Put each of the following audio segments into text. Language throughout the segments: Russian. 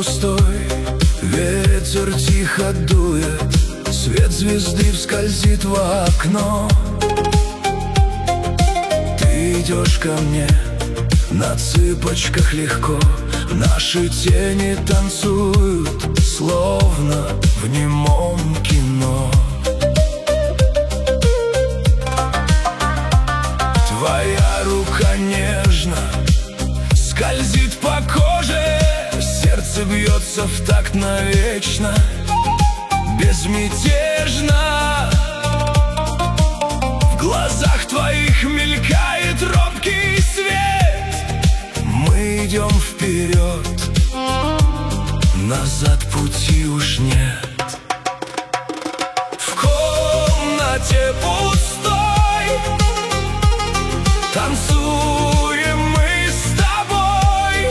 пустой, ветер тихо дует, свет звезды скользит в окно. Ты идешь ко мне на цыпочках легко, наши тени танцуют, словно в немом кино. Твоя рука нежно скользит по коже, сердце бьется в такт навечно, безмятежно. В глазах твоих мелькает робкий свет. Мы идем вперед, назад пути уж нет. В комнате пустой танцуем мы с тобой.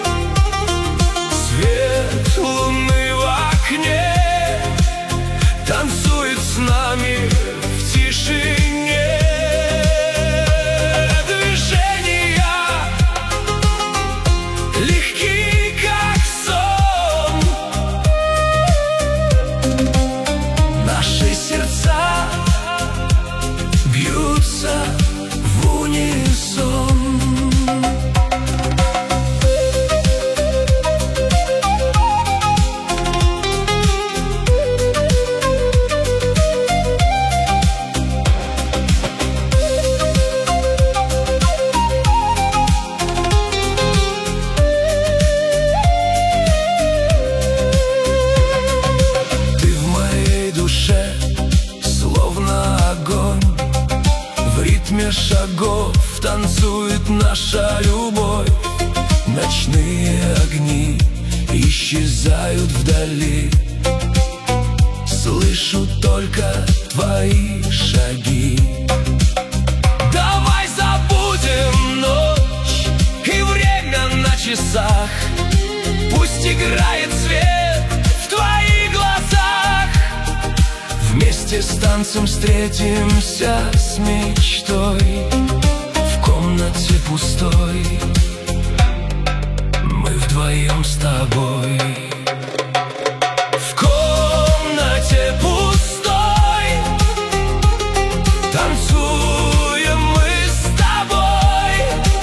Свет луны в окне танцует с нами в тишине. Движения легкие, как сон. Наши сердца бьются в унисон. Ты в моей душе, словно огонь, в ритме шагов танцует наша любовь. Ночные огни исчезают вдали, слышу только твои шаги. Давай забудем ночь и время на часах, пусть играет свет в твоих глазах. Вместе с танцем встретимся с мечтой. В комнате пустой мы вдвоем с тобой. В комнате пустой танцуем мы с тобой.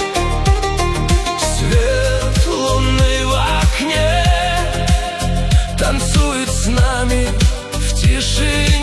Свет луны в окне танцует с нами в тишине.